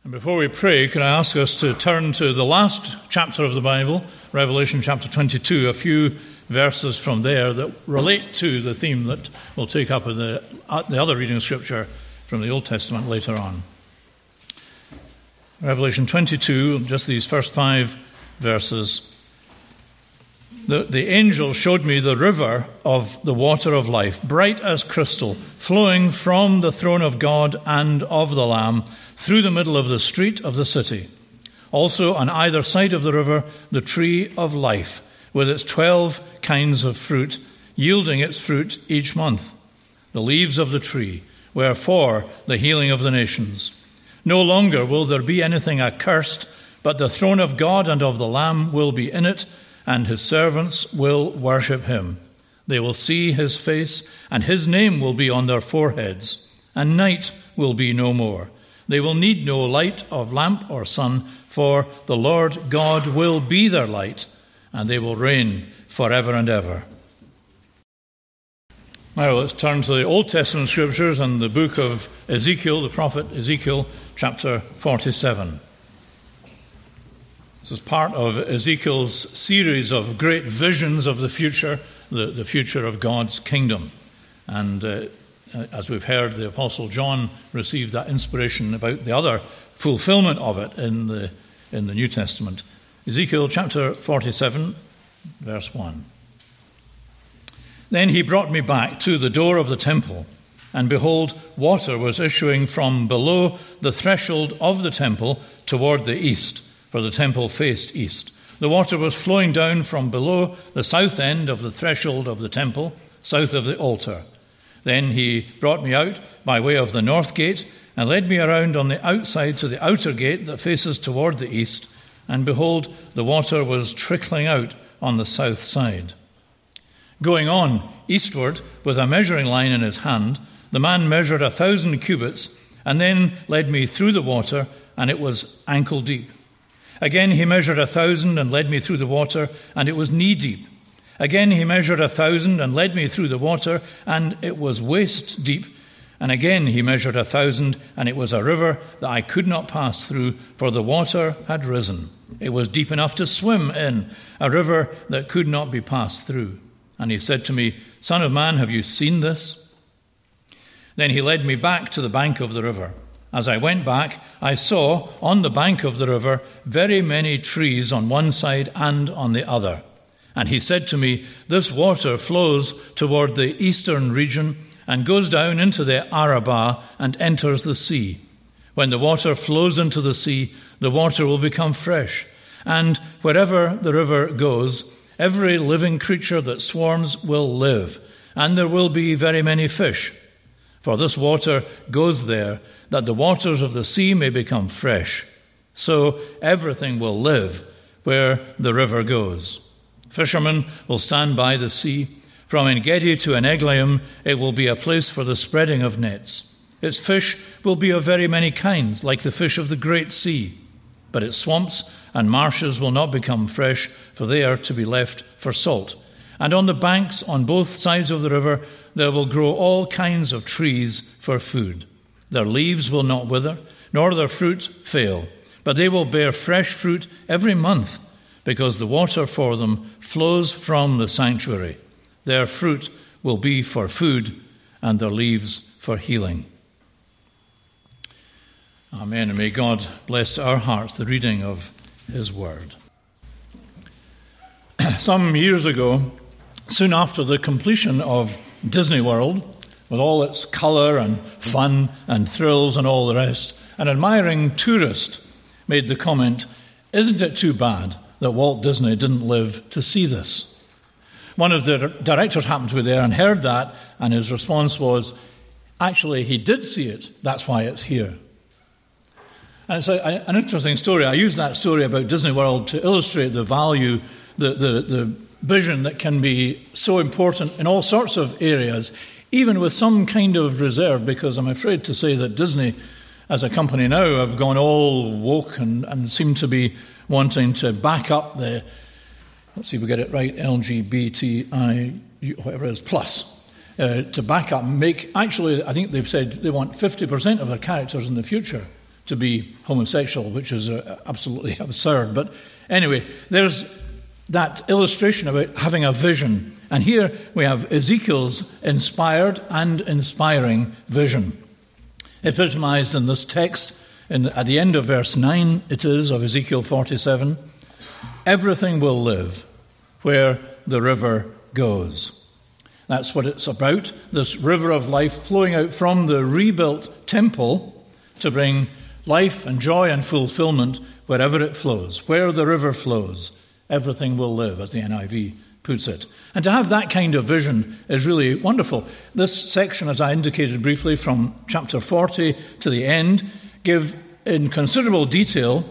And before we pray, can I ask us to turn to the last chapter of the Bible, Revelation chapter 22, a few verses from there that relate to the theme that we'll take up in the other reading of Scripture from the Old Testament later on. Revelation 22, just these first 5 verses. The angel showed me the river of the water of life, bright as crystal, flowing from the throne of God and of the Lamb through the middle of the street of the city. Also on either side of the river, the tree of life, with its 12 kinds of fruit, yielding its fruit each month. The leaves of the tree were for the healing of the nations. No longer will there be anything accursed, but the throne of God and of the Lamb will be in it, and his servants will worship him. They will see his face, and his name will be on their foreheads, and night will be no more. They will need no light of lamp or sun, for the Lord God will be their light, and they will reign forever and ever. Now let's turn to the Old Testament Scriptures and the book of Ezekiel, the prophet Ezekiel, chapter 47. This is part of Ezekiel's series of great visions of the future of God's kingdom. And as we've heard, the Apostle John received that inspiration about the other fulfillment of it in the New Testament. Ezekiel chapter 47, verse 1. Then he brought me back to the door of the temple, and behold, water was issuing from below the threshold of the temple toward the east, for the temple faced east. The water was flowing down from below the south end of the threshold of the temple, south of the altar. Then he brought me out by way of the north gate and led me around on the outside to the outer gate that faces toward the east, and behold, the water was trickling out on the south side. Going on eastward with a measuring line in his hand, the man measured 1,000 cubits and then led me through the water, and it was ankle deep. Again he measured 1,000 and led me through the water, and it was knee deep. Again he measured 1,000 and led me through the water, and it was waist deep. And again he measured 1,000, and it was a river that I could not pass through, for the water had risen. It was deep enough to swim in, a river that could not be passed through. And he said to me, Son of man, have you seen this? Then he led me back to the bank of the river. As I went back, I saw on the bank of the river very many trees on one side and on the other. And he said to me, This water flows toward the eastern region and goes down into the Arabah and enters the sea. When the water flows into the sea, the water will become fresh. And wherever the river goes, every living creature that swarms will live, and there will be very many fish. For this water goes there, that the waters of the sea may become fresh. So everything will live where the river goes. Fishermen will stand by the sea. From En-gedi to En-eglaim, it will be a place for the spreading of nets. Its fish will be of very many kinds, like the fish of the great sea. But its swamps and marshes will not become fresh, for they are to be left for salt. And on the banks on both sides of the river, there will grow all kinds of trees for food. Their leaves will not wither, nor their fruit fail, but they will bear fresh fruit every month, because the water for them flows from the sanctuary. Their fruit will be for food, and their leaves for healing. Amen. And may God bless to our hearts the reading of his word. Some years ago, soon after the completion of Disney World, with all its colour and fun and thrills and all the rest, an admiring tourist made the comment, "Isn't it too bad that Walt Disney didn't live to see this?" One of the directors happened to be there and heard that, and his response was, "Actually, he did see it. That's why it's here." And it's an interesting story. I use that story about Disney World to illustrate the value, the vision that can be so important in all sorts of areas, even with some kind of reserve, because I'm afraid to say that Disney, as a company now, have gone all woke and seem to be wanting to back up the, let's see if we get it right, LGBTI, whatever it is, plus, to back up and make, actually, I think they've said they want 50% of their characters in the future to be homosexual, which is absolutely absurd. But anyway, there's that illustration about having a vision. And here we have Ezekiel's inspired and inspiring vision. Epitomized in this text, at the end of verse 9, it is, of Ezekiel 47, everything will live where the river goes. That's what it's about, this river of life flowing out from the rebuilt temple to bring life and joy and fulfillment wherever it flows. Where the river flows, everything will live, as the NIV puts it. And to have that kind of vision is really wonderful. This section, as I indicated briefly, from chapter 40 to the end, give in considerable detail,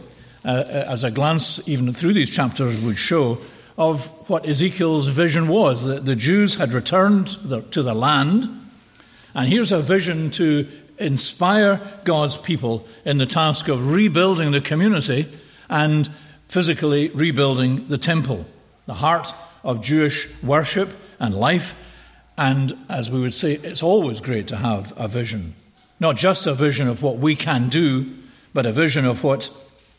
as a glance even through these chapters would show, of what Ezekiel's vision was. The Jews had returned to the land, and here's a vision to inspire God's people in the task of rebuilding the community and physically rebuilding the temple, the heart of Jewish worship and life. And as we would say, it's always great to have a vision. Not just a vision of what we can do, but a vision of what,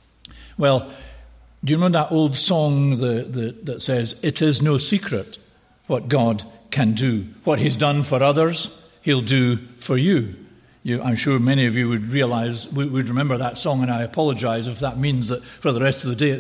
well, do you remember that old song that says, "It is no secret what God can do. What he's done for others, he'll do for you." I'm sure many of you would remember that song, and I apologize if that means that for the rest of the day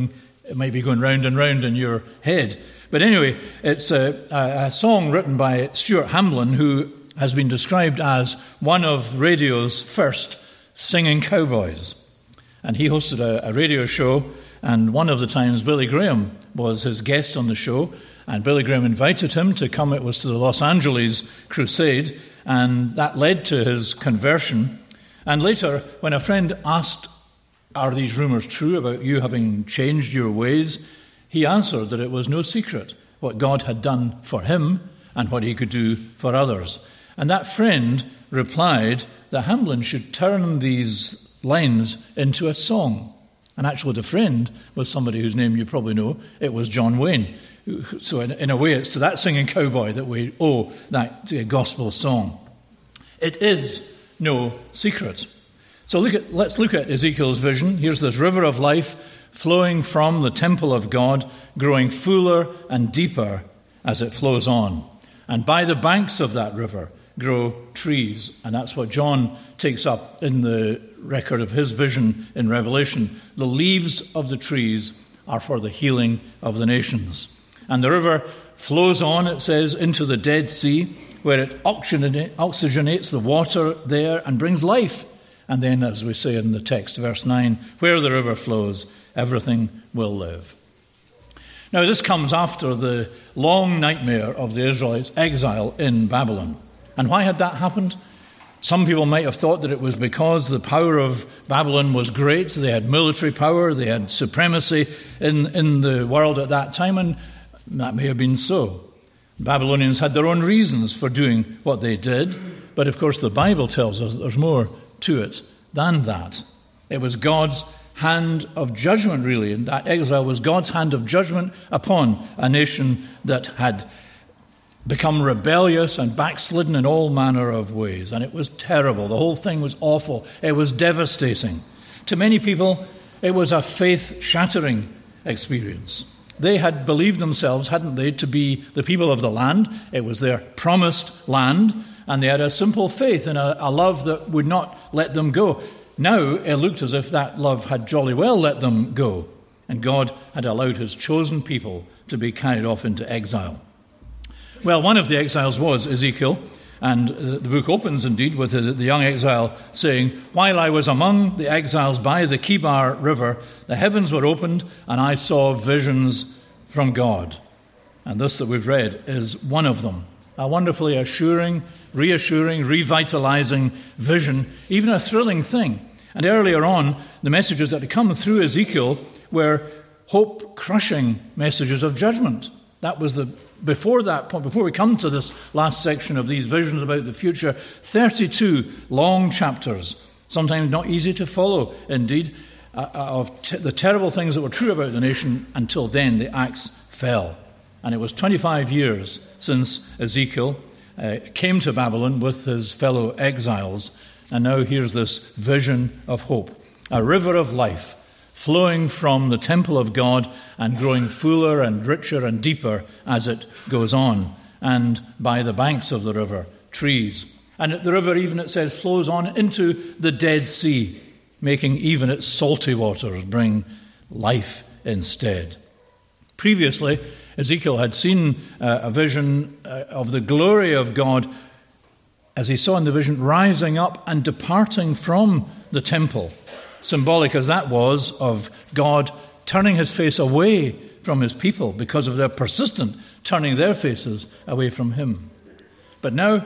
it might be going round and round in your head. But anyway, it's a song written by Stuart Hamblin, who has been described as one of radio's first singing cowboys. And he hosted a radio show, and one of the times Billy Graham was his guest on the show, and Billy Graham invited him to come. It was to the Los Angeles crusade, and that led to his conversion. And later, when a friend asked, "Are these rumors true about you having changed your ways?" he answered that it was no secret what God had done for him and what he could do for others. And that friend replied that Hamblin should turn these lines into a song. And actually the friend was somebody whose name you probably know. It was John Wayne. So in a way, it's to that singing cowboy that we owe that gospel song. It is no secret. So let's look at Ezekiel's vision. Here's this river of life flowing from the temple of God, growing fuller and deeper as it flows on. And by the banks of that river grow trees. And that's what John takes up in the record of his vision in Revelation. The leaves of the trees are for the healing of the nations. And the river flows on, it says, into the Dead Sea, where it oxygenates the water there and brings life. And then, as we say in the text, verse 9, where the river flows, everything will live. Now, this comes after the long nightmare of the Israelites' exile in Babylon. And why had that happened? Some people might have thought that it was because the power of Babylon was great. They had military power, they had supremacy in the world at that time, and that may have been so. Babylonians had their own reasons for doing what they did, but of course the Bible tells us that there's more to it than that. It was God's hand of judgment, really, and that exile was God's hand of judgment upon a nation that had become rebellious and backslidden in all manner of ways. And it was terrible. The whole thing was awful. It was devastating. To many people, it was a faith-shattering experience. They had believed themselves, hadn't they, to be the people of the land. It was their promised land, and they had a simple faith in a love that would not let them go. Now it looked as if that love had jolly well let them go, and God had allowed his chosen people to be carried off into exile. Well, one of the exiles was Ezekiel, and the book opens indeed with the young exile saying, "While I was among the exiles by the Kibar River, the heavens were opened, and I saw visions from God." And this that we've read is one of them. A wonderfully assuring, reassuring, revitalizing vision, even a thrilling thing. And earlier on, the messages that had come through Ezekiel were hope-crushing messages of judgment. That was before that point, before we come to this last section of these visions about the future, 32 long chapters, sometimes not easy to follow, indeed, of the terrible things that were true about the nation until then the axe fell. And it was 25 years since Ezekiel came to Babylon with his fellow exiles, and now here's this vision of hope. a river of life flowing from the temple of God and growing fuller and richer and deeper as it goes on. And by the banks of the river, trees. And the river, even it says, flows on into the Dead Sea, making even its salty waters bring life instead. Previously, Ezekiel had seen a vision of the glory of God, as he saw in the vision, rising up and departing from the temple, symbolic as that was of God turning his face away from his people because of their persistent turning their faces away from him. But now,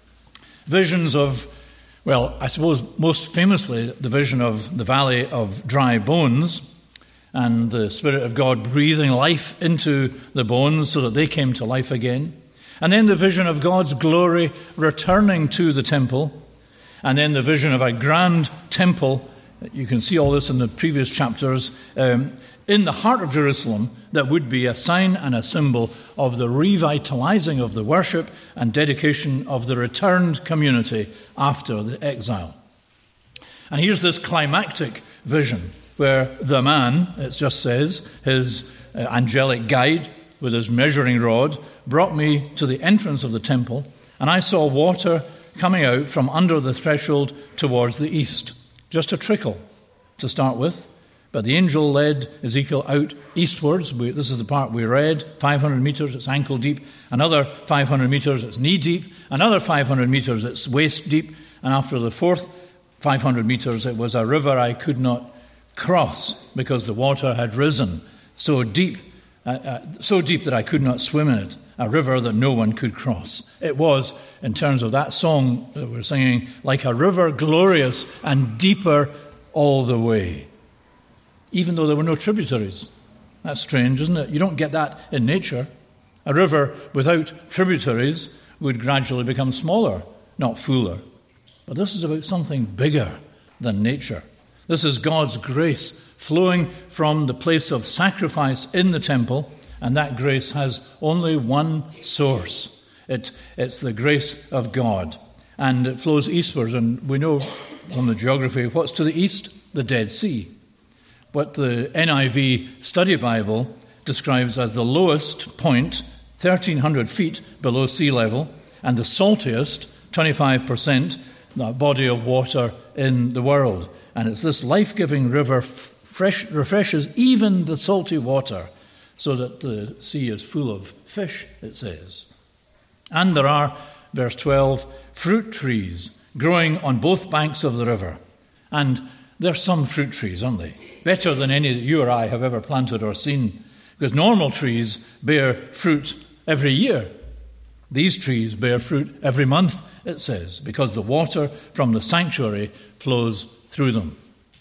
visions of, well, I suppose most famously the vision of the valley of dry bones, and the Spirit of God breathing life into the bones so that they came to life again. And then the vision of God's glory returning to the temple. And then the vision of a grand temple. You can see all this in the previous chapters. In the heart of Jerusalem, that would be a sign and a symbol of the revitalizing of the worship and dedication of the returned community after the exile. And here's this climactic vision where the man, it just says, his angelic guide with his measuring rod, brought me to the entrance of the temple, and I saw water coming out from under the threshold towards the east. Just a trickle to start with. But the angel led Ezekiel out eastwards. This is the part we read. 500 meters, it's ankle deep. Another 500 meters, it's knee deep. Another 500 meters, it's waist deep. And after the fourth 500 meters, it was a river I could not cross because the water had risen so deep that I could not swim in it. A river that no one could cross. It was, in terms of that song that we're singing, like a river glorious and deeper all the way. Even though there were no tributaries. That's strange, isn't it? You don't get that in nature. A river without tributaries would gradually become smaller, not fuller. But this is about something bigger than nature. This is God's grace flowing from the place of sacrifice in the temple, and that grace has only one source. It's the grace of God. And it flows eastwards, and we know from the geography what's to the east? The Dead Sea. What the NIV Study Bible describes as the lowest point, 1,300 feet below sea level, and the saltiest, 25%, the body of water in the world. And it's this life-giving river refreshes even the salty water so that the sea is full of fish, it says. And there are, verse 12, fruit trees growing on both banks of the river. And there's some fruit trees, aren't they? Better than any that you or I have ever planted or seen. Because normal trees bear fruit every year. These trees bear fruit every month, it says, because the water from the sanctuary flows through them.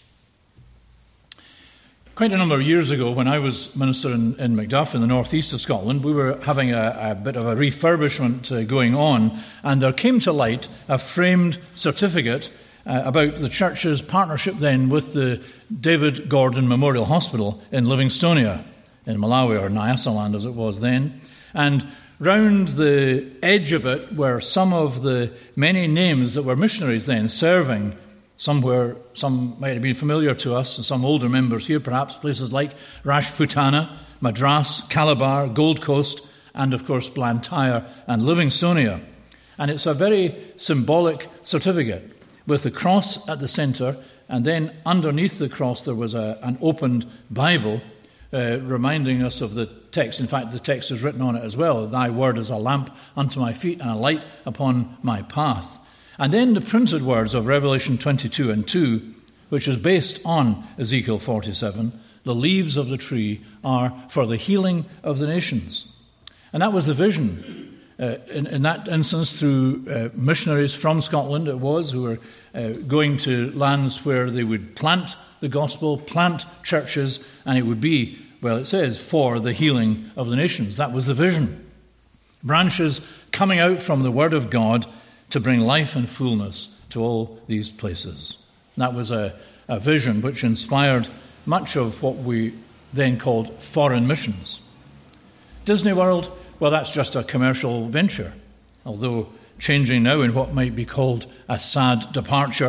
Quite a number of years ago, when I was minister in Macduff in the northeast of Scotland, we were having a bit of a refurbishment going on, and there came to light a framed certificate about the church's partnership then with the David Gordon Memorial Hospital in Livingstonia, in Malawi, or Nyasaland as it was then. And round the edge of it were some of the many names that were missionaries then serving somewhere. Some might have been familiar to us, and some older members here perhaps, places like Rajputana, Madras, Calabar, Gold Coast, and of course Blantyre and Livingstonia. And it's a very symbolic certificate with the cross at the centre, and then underneath the cross there was an opened Bible reminding us of the text. In fact, the text is written on it as well. Thy word is a lamp unto my feet and a light upon my path. And then the printed words of Revelation 22 and 2, which is based on Ezekiel 47, the leaves of the tree are for the healing of the nations. And that was the vision. In that instance, through missionaries from Scotland, it was, who were going to lands where they would plant the gospel, plant churches, and it would be, well, it says, for the healing of the nations. That was the vision. Branches coming out from the Word of God to bring life and fullness to all these places. And that was a vision which inspired much of what we then called foreign missions. Disney World, well, that's just a commercial venture, although changing now in what might be called a sad departure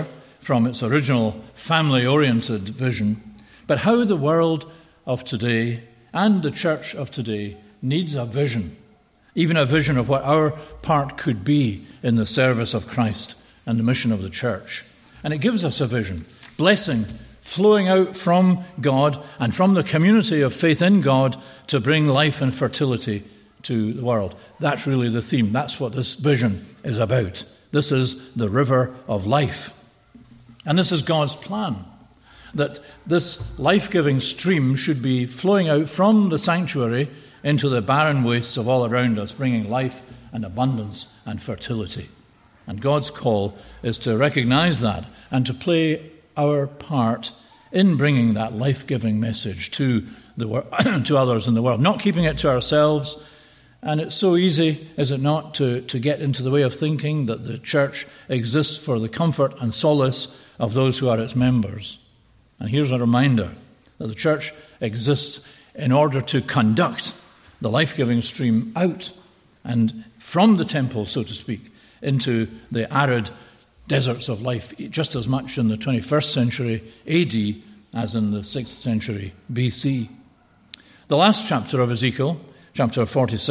from its original family-oriented vision, but how the world of today and the church of today needs a vision, even a vision of what our part could be in the service of Christ and the mission of the church. And it gives us a vision, blessing flowing out from God and from the community of faith in God to bring life and fertility to the world. That's really the theme. That's what this vision is about. This is the river of life. And this is God's plan, that this life-giving stream should be flowing out from the sanctuary into the barren wastes of all around us, bringing life and abundance and fertility. And God's call is to recognize that and to play our part in bringing that life-giving message to to others in the world, not keeping it to ourselves. And it's so easy, is it not, to get into the way of thinking that the church exists for the comfort and solace of those who are its members. And here's a reminder that the church exists in order to conduct the life-giving stream out and from the temple, so to speak, into the arid deserts of life, just as much in the 21st century AD as in the 6th century BC. The last chapter of Ezekiel, chapter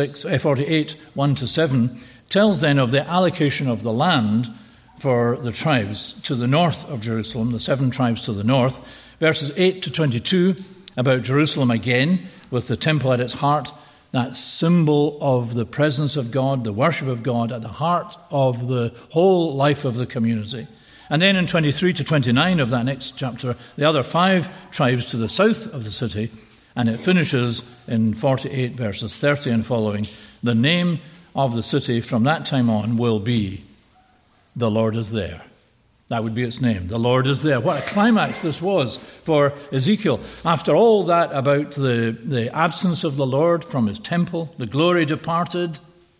48, 1-7, tells then of the allocation of the land for the tribes to the north of Jerusalem, the 7 tribes to the north. Verses 8-22, about Jerusalem again, with the temple at its heart, that symbol of the presence of God, the worship of God at the heart of the whole life of the community. And then in 23-29 of that next chapter, the other 5 tribes to the south of the city, and it finishes in 48 verses 30 and following. The name of the city from that time on will be The Lord is There. That would be its name. The Lord is there. What a climax this was for Ezekiel. After all that about the absence of the Lord from his temple, the glory departed,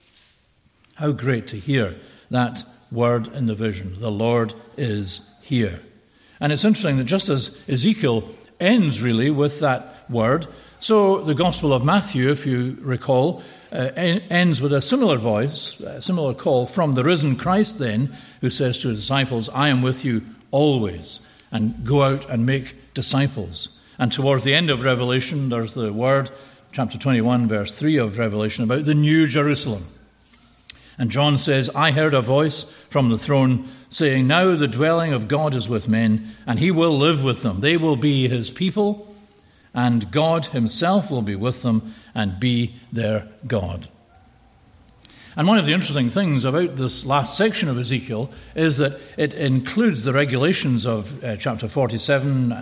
how great to hear that word in the vision. The Lord is here. And it's interesting that just as Ezekiel ends really with that word, so the Gospel of Matthew, if you recall, ends with a similar voice, a similar call from the risen Christ then, who says to his disciples, I am with you always, and go out and make disciples. And towards the end of Revelation, there's the word, chapter 21, verse 3 of Revelation, about the New Jerusalem. And John says, I heard a voice from the throne saying, now the dwelling of God is with men, and he will live with them. They will be his people, and God himself will be with them and be their God. And one of the interesting things about this last section of Ezekiel is that it includes the regulations of chapter 47,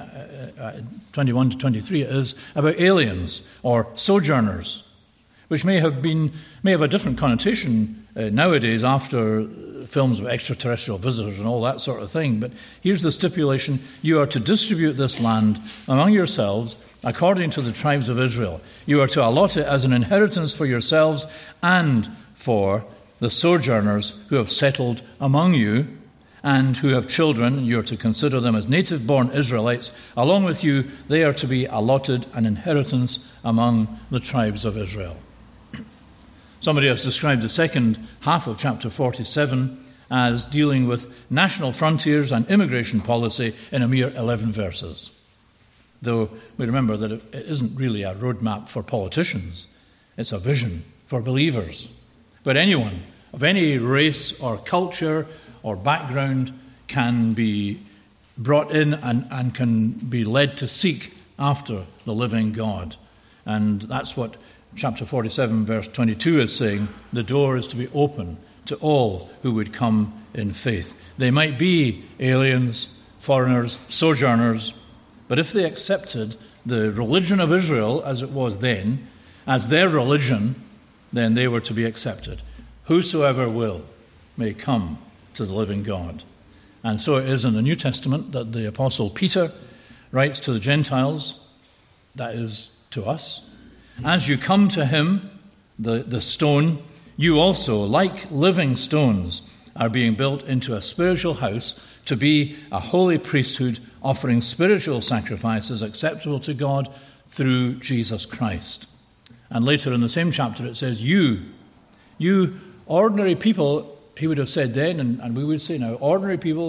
21-23, is about aliens or sojourners, which may have a different connotation nowadays after films of extraterrestrial visitors and all that sort of thing. But here's the stipulation: you are to distribute this land among yourselves according to the tribes of Israel. You are to allot it as an inheritance for yourselves and for the sojourners who have settled among you and who have children. You are to consider them as native-born Israelites. Along with you, they are to be allotted an inheritance among the tribes of Israel. Somebody has described the second half of chapter 47 as dealing with national frontiers and immigration policy in a mere 11 verses. Though we remember that it isn't really a roadmap for politicians. It's a vision for believers. But anyone of any race or culture or background can be brought in and can be led to seek after the living God. And that's what chapter 47, verse 22 is saying. The door is to be open to all who would come in faith. They might be aliens, foreigners, sojourners, but if they accepted the religion of Israel as it was then, as their religion, then they were to be accepted. Whosoever will may come to the living God. And so it is in the New Testament that the Apostle Peter writes to the Gentiles, that is to us, as you come to him, the stone, you also, like living stones, are being built into a spiritual house to be a holy priesthood, offering spiritual sacrifices acceptable to God through Jesus Christ. And later in the same chapter it says, you ordinary people, he would have said then, and we would say now, ordinary people,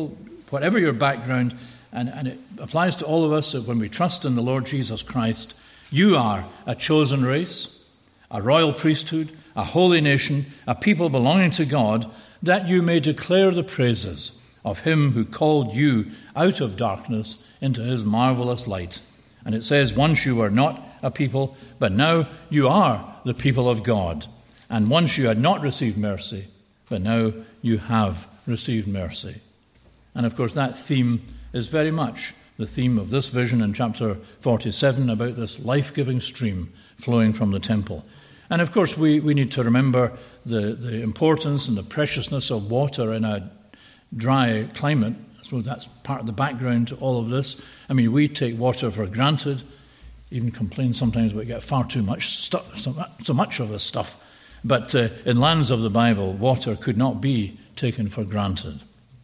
whatever your background, and it applies to all of us, that when we trust in the Lord Jesus Christ, you are a chosen race, a royal priesthood, a holy nation, a people belonging to God, that you may declare the praises of him who called you out of darkness into his marvelous light. And it says, once you were not a people, but now you are the people of God. And once you had not received mercy, but now you have received mercy. And of course that theme is very much the theme of this vision in chapter 47 about this life-giving stream flowing from the temple. And of course we need to remember the importance and the preciousness of water in a dry climate. I suppose that's part of the background to all of this. I mean, we take water for granted, even complain sometimes we get far too much stuff, so much of this stuff. But in lands of the Bible, water could not be taken for granted.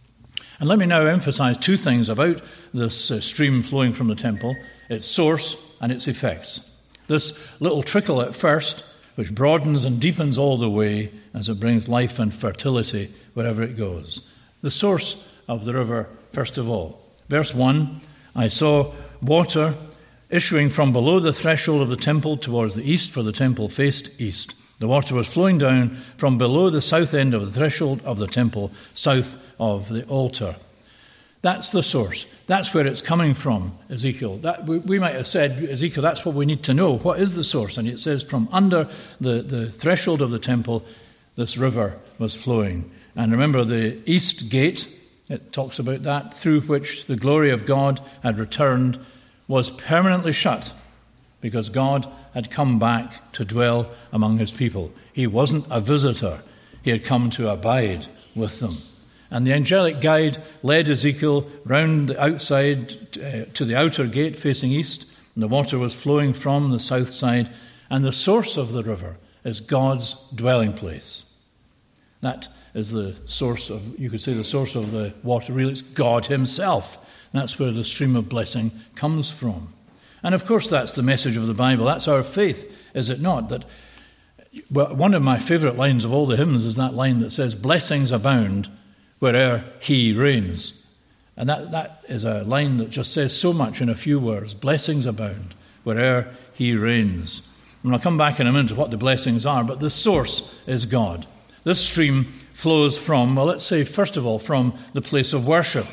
And let me now emphasize two things about this stream flowing from the temple: its source and its effects. This little trickle at first, which broadens and deepens all the way as it brings life and fertility wherever it goes. The source of the river, first of all. Verse 1, I saw water issuing from below the threshold of the temple towards the east, for the temple faced east. The water was flowing down from below the south end of the threshold of the temple, south of the altar. That's the source. That's where it's coming from, Ezekiel. We might have said, Ezekiel, that's what we need to know. What is the source? And it says from under the threshold of the temple, this river was flowing. And remember the east gate, it talks about that, through which the glory of God had returned, was permanently shut because God had come back to dwell among his people. He wasn't a visitor. He had come to abide with them. And the angelic guide led Ezekiel round the outside to the outer gate facing east, and the water was flowing from the south side, and the source of the river is God's dwelling place. That is the source of, you could say, the source of the water. Really, it's God himself. That's where the stream of blessing comes from. And of course, that's the message of the Bible. That's our faith, is it not? That, well, one of my favourite lines of all the hymns is that line that says, blessings abound where'er he reigns. And that is a line that just says so much in a few words. Blessings abound where'er he reigns. And I'll come back in a minute to what the blessings are, but the source is God. This stream flows from, well, let's say, first of all, from the place of worship.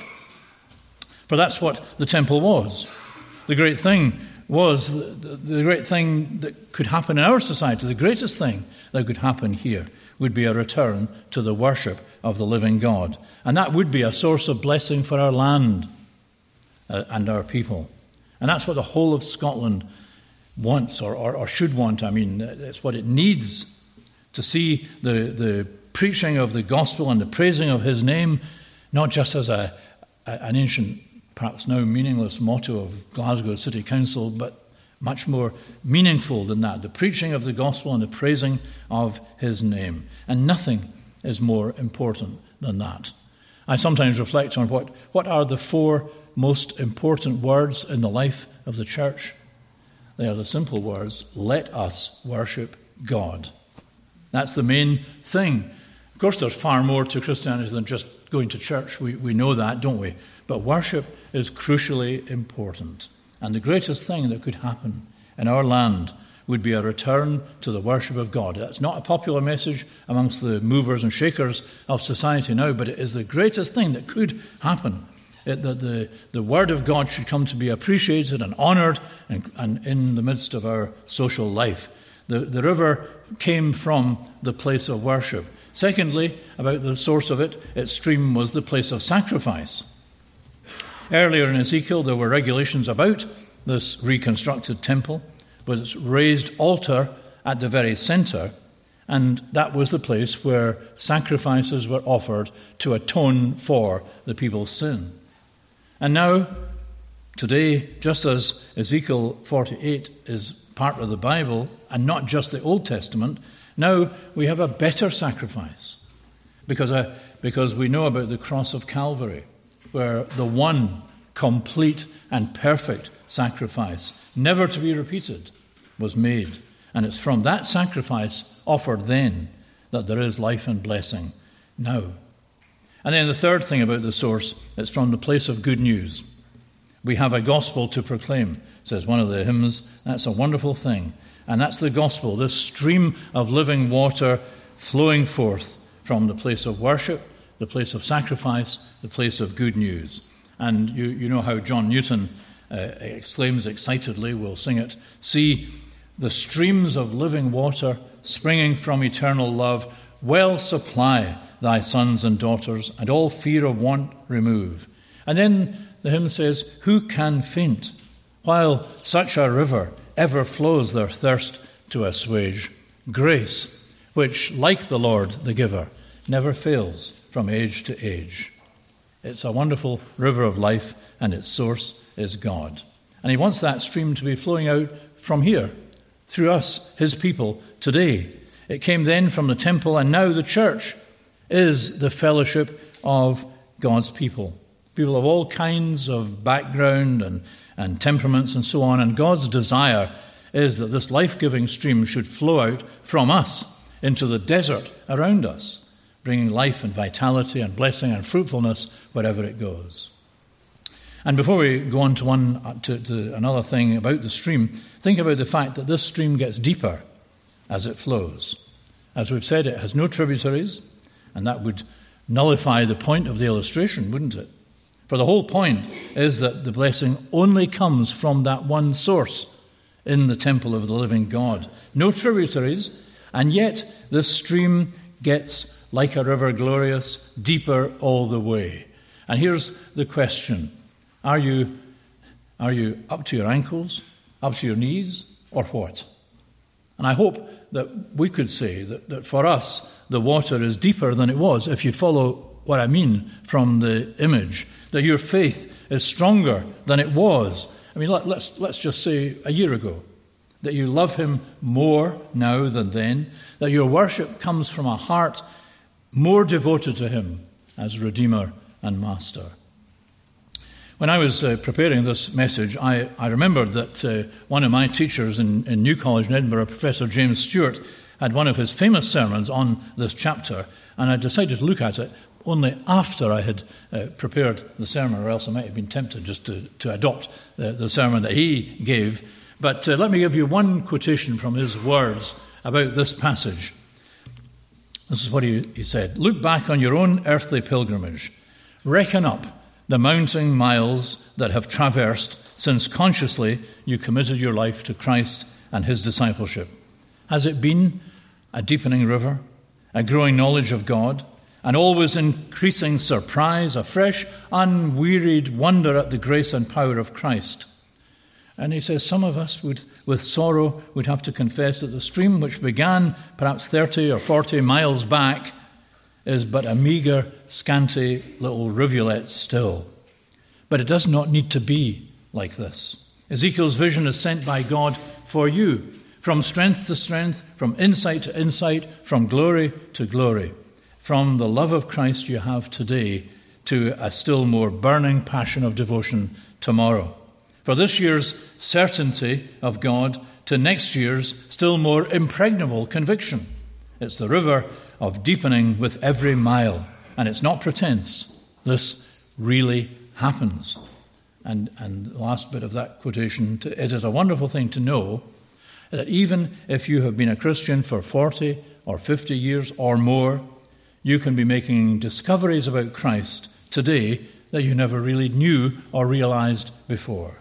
For that's what the temple was. The great thing was, the great thing that could happen in our society, the greatest thing that could happen here would be a return to the worship of the living God. And that would be a source of blessing for our land and our people. And that's what the whole of Scotland wants or should want. I mean, it's what it needs to see the preaching of the gospel and the praising of his name, not just as an ancient, perhaps now meaningless motto of Glasgow City Council, but much more meaningful than that. The preaching of the gospel and the praising of his name. And nothing is more important than that. I sometimes reflect on what are the four most important words in the life of the church. They are the simple words, let us worship God. That's the main thing. Of course, there's far more to Christianity than just going to church. We know that, don't we? But worship is crucially important. And the greatest thing that could happen in our land would be a return to the worship of God. That's not a popular message amongst the movers and shakers of society now, but it is the greatest thing that could happen. That the word of God should come to be appreciated and honoured and in the midst of our social life. The river came from the place of worship. Secondly, about the source of it, its stream was the place of sacrifice. Earlier in Ezekiel, there were regulations about this reconstructed temple, with its raised altar at the very centre, and that was the place where sacrifices were offered to atone for the people's sin. And now, today, just as Ezekiel 48 is part of the Bible, and not just the Old Testament, now we have a better sacrifice, because we know about the cross of Calvary, where the one complete and perfect sacrifice, never to be repeated, was made. And it's from that sacrifice offered then that there is life and blessing now. And then the third thing about the source, it's from the place of good news. We have a gospel to proclaim, says one of the hymns. That's a wonderful thing. And that's the gospel, this stream of living water flowing forth from the place of worship, the place of sacrifice, the place of good news. And you know how John Newton exclaims excitedly, we'll sing it, "See the streams of living water springing from eternal love, well supply thy sons and daughters, and all fear of want remove." And then the hymn says, "Who can faint while such a river ever flows their thirst to assuage? Grace, which, like the Lord the giver, never fails from age to age." It's a wonderful river of life, and its source is God. And he wants that stream to be flowing out from here, through us, his people, today. It came then from the temple, and now the church is the fellowship of God's people. People of all kinds of background and temperaments and so on. And God's desire is that this life-giving stream should flow out from us into the desert around us, bringing life and vitality and blessing and fruitfulness wherever it goes. And before we go on to another thing about the stream, think about the fact that this stream gets deeper as it flows. As we've said, it has no tributaries, and that would nullify the point of the illustration, wouldn't it? For the whole point is that the blessing only comes from that one source in the temple of the living God. No tributaries, and yet this stream gets, like a river glorious, deeper all the way. And here's the question. Are you up to your ankles, up to your knees, or what? And I hope that we could say that for us, the water is deeper than it was, if you follow what I mean from the image, that your faith is stronger than it was. I mean, let's just say a year ago, that you love him more now than then, that your worship comes from a heart more devoted to him as Redeemer and Master. When I was preparing this message, I remembered that one of my teachers in New College in Edinburgh, Professor James Stewart, had one of his famous sermons on this chapter, and I decided to look at it only after I had prepared the sermon, or else I might have been tempted just to adopt the sermon that he gave. But let me give you one quotation from his words about this passage. This is what he said. "Look back on your own earthly pilgrimage. Reckon up the mounting miles that have traversed since consciously you committed your life to Christ and his discipleship. Has it been a deepening river, a growing knowledge of God, an always increasing surprise, a fresh, unwearied wonder at the grace and power of Christ?" And he says some of us would, with sorrow, would have to confess that the stream which began perhaps 30 or 40 miles back is but a meagre, scanty little rivulet still. But it does not need to be like this. Ezekiel's vision is sent by God for you, from strength to strength, from insight to insight, from glory to glory, from the love of Christ you have today to a still more burning passion of devotion tomorrow. For this year's certainty of God to next year's still more impregnable conviction. It's the river of deepening with every mile, and it's not pretense. This really happens. And the last bit of that quotation, it is a wonderful thing to know that even if you have been a Christian for 40 or 50 years or more, you can be making discoveries about Christ today that you never really knew or realized before.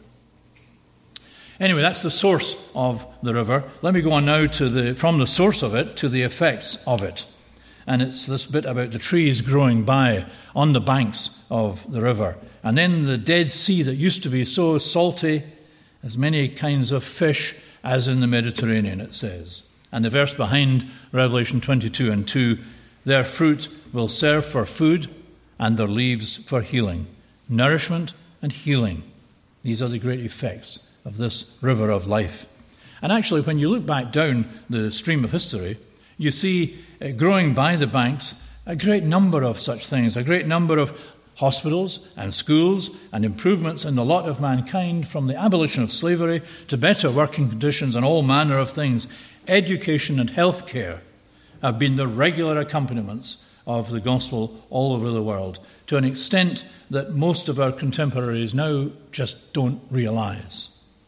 Anyway, that's the source of the river. Let me go on now from the source of it to the effects of it. And it's this bit about the trees growing by on the banks of the river. And then the Dead Sea that used to be so salty, as many kinds of fish as in the Mediterranean, it says. And the verse behind Revelation 22:2, "Their fruit will serve for food and their leaves for healing." Nourishment and healing. These are the great effects of this river of life. And actually, when you look back down the stream of history, you see growing by the banks a great number of such things, a great number of hospitals and schools and improvements in the lot of mankind, from the abolition of slavery to better working conditions and all manner of things. Education and health care have been the regular accompaniments of the gospel all over the world, to an extent that most of our contemporaries now just don't realize.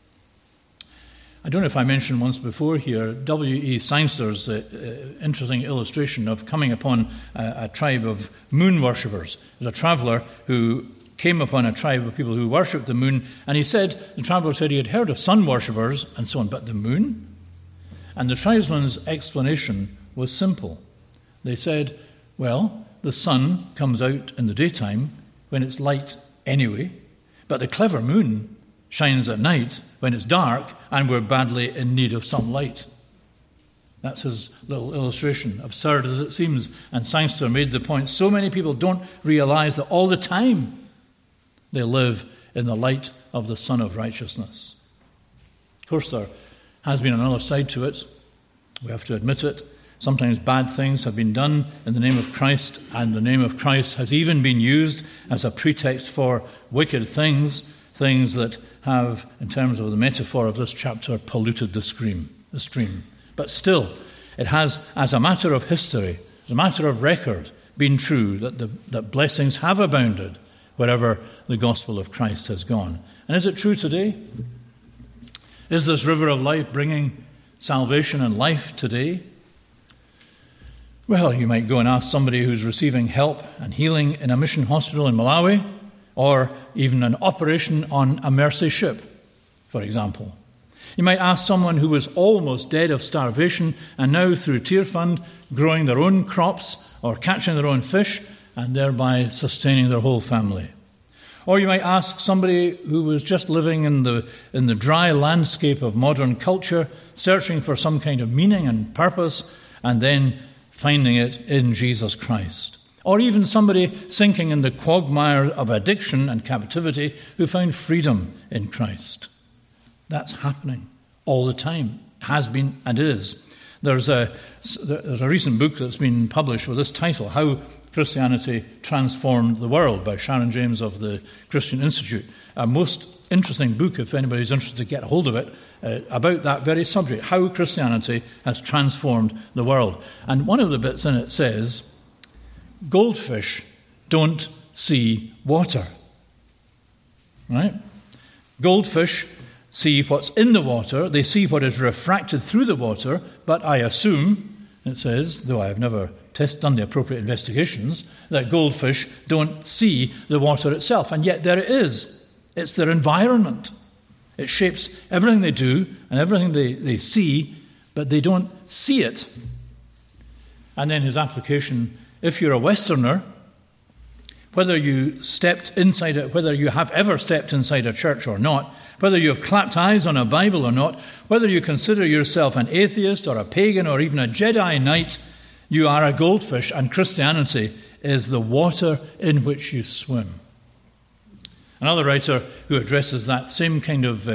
I don't know if I mentioned once before here, W.E. Sangster's interesting illustration of coming upon a tribe of moon worshippers. There's a traveller who came upon a tribe of people who worshipped the moon, and the traveller said he had heard of sun worshippers and so on, but the moon? And the tribesman's explanation was simple. They said, well, the sun comes out in the daytime when it's light anyway, but the clever moon shines at night when it's dark and we're badly in need of some light. That's his little illustration, absurd as it seems. And Sangster made the point, so many people don't realize that all the time they live in the light of the Sun of Righteousness. Of course, there has been another side to it. We have to admit it. Sometimes bad things have been done in the name of Christ, and the name of Christ has even been used as a pretext for wicked things that have, in terms of the metaphor of this chapter, polluted the stream. But still, it has, as a matter of history, as a matter of record, been true that blessings have abounded wherever the gospel of Christ has gone. And is it true today? Is this river of life bringing salvation and life today? Well, you might go and ask somebody who's receiving help and healing in a mission hospital in Malawi, or even an operation on a Mercy ship, for example. You might ask someone who was almost dead of starvation and now through Tear Fund growing their own crops or catching their own fish and thereby sustaining their whole family. Or you might ask somebody who was just living in the dry landscape of modern culture, searching for some kind of meaning and purpose, and then finding it in Jesus Christ. Or even somebody sinking in the quagmire of addiction and captivity who found freedom in Christ. That's happening all the time. Has been and is. There's a recent book that's been published with this title, How Christianity Transformed the World, by Sharon James of the Christian Institute. A most interesting book, if anybody's interested to get a hold of it, about that very subject, how Christianity has transformed the world. And one of the bits in it says, goldfish don't see water. Right? Goldfish see what's in the water, they see what is refracted through the water, but I assume, it says, though I have never done the appropriate investigations, that goldfish don't see the water itself. And yet there it is. It's their environment. It shapes everything they do and everything they see, but they don't see it. And then his application, if you're a Westerner, whether you whether you have ever stepped inside a church or not, whether you have clapped eyes on a Bible or not, whether you consider yourself an atheist or a pagan or even a Jedi Knight, you are a goldfish, and Christianity is the water in which you swim. Another writer who addresses that same kind of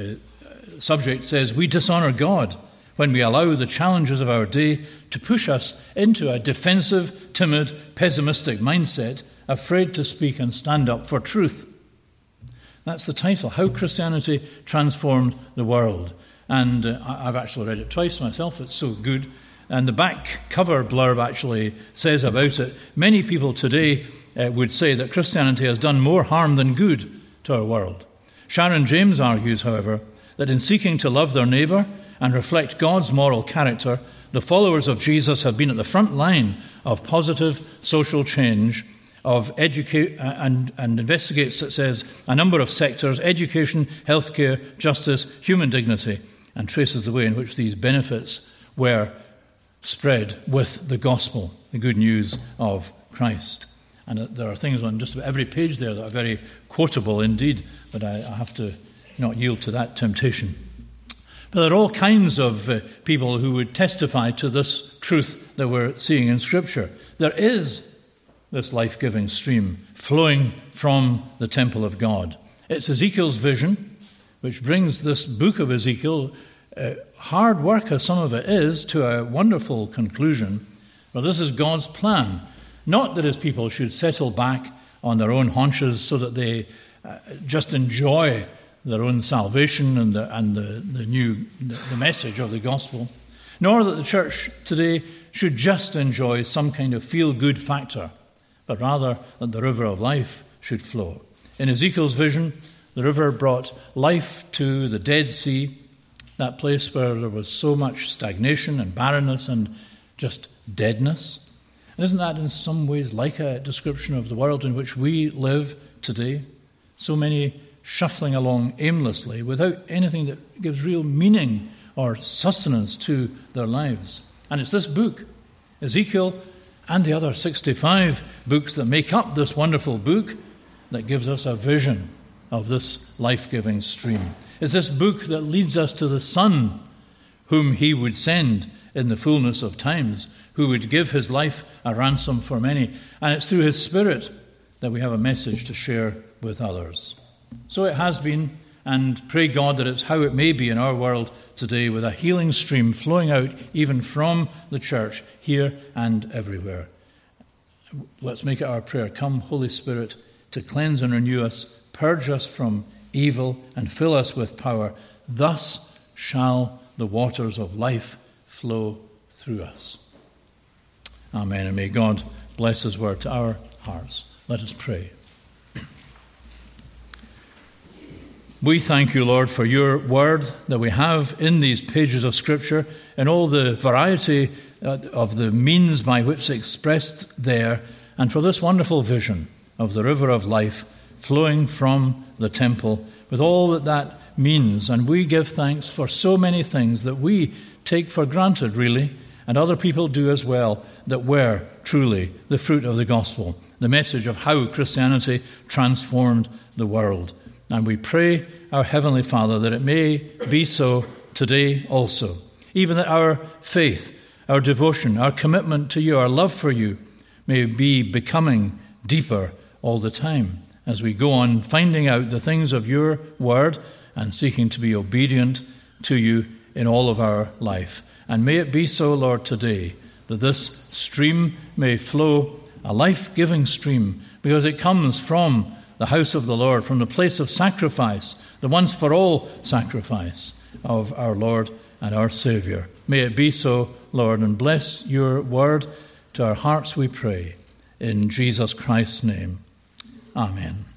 subject says, we dishonor God when we allow the challenges of our day to push us into a defensive, timid, pessimistic mindset, afraid to speak and stand up for truth. That's the title, How Christianity Transformed the World. And I've actually read it twice myself, it's so good. And the back cover blurb actually says about it, many people today would say that Christianity has done more harm than good to our world. Sharon James argues, however, that in seeking to love their neighbour and reflect God's moral character, the followers of Jesus have been at the front line of positive social change, of and investigates, it says, a number of sectors: education, healthcare, justice, human dignity, and traces the way in which these benefits were spread with the gospel, the good news of Christ. And there are things on just about every page there that are very quotable indeed, but I have to not yield to that temptation. But there are all kinds of people who would testify to this truth that we're seeing in Scripture. There is this life-giving stream flowing from the temple of God. It's Ezekiel's vision, which brings this book of Ezekiel, hard work as some of it is, to a wonderful conclusion. Well, this is God's plan. Not that his people should settle back on their own haunches so that they just enjoy their own salvation and the message of the gospel, nor that the church today should just enjoy some kind of feel-good factor, but rather that the river of life should flow. In Ezekiel's vision, the river brought life to the Dead Sea, that place where there was so much stagnation and barrenness and just deadness. And isn't that in some ways like a description of the world in which we live today? So many shuffling along aimlessly without anything that gives real meaning or sustenance to their lives. And it's this book, Ezekiel, and the other 65 books that make up this wonderful book, that gives us a vision of this life-giving stream. It's this book that leads us to the Son, whom he would send in the fullness of times, who would give his life a ransom for many. And it's through his Spirit that we have a message to share with others. So it has been, and pray God that it's how it may be in our world today, with a healing stream flowing out even from the church here and everywhere. Let's make it our prayer. Come, Holy Spirit, to cleanse and renew us, purge us from evil, and fill us with power. Thus shall the waters of life flow through us. Amen. And may God bless his word to our hearts. Let us pray. We thank you, Lord, for your word that we have in these pages of Scripture, and all the variety of the means by which it's expressed there, and for this wonderful vision of the river of life flowing from the temple, with all that that means. And we give thanks for so many things that we take for granted, really, and other people do as well, that were truly the fruit of the gospel, the message of how Christianity transformed the world. And we pray, our Heavenly Father, that it may be so today also, even that our faith, our devotion, our commitment to you, our love for you, may be becoming deeper all the time as we go on finding out the things of your word and seeking to be obedient to you in all of our life. And may it be so, Lord, today, that this stream may flow, a life-giving stream, because it comes from the house of the Lord, from the place of sacrifice, the once-for-all sacrifice of our Lord and our Saviour. May it be so, Lord, and bless your word to our hearts, we pray, in Jesus Christ's name. Amen.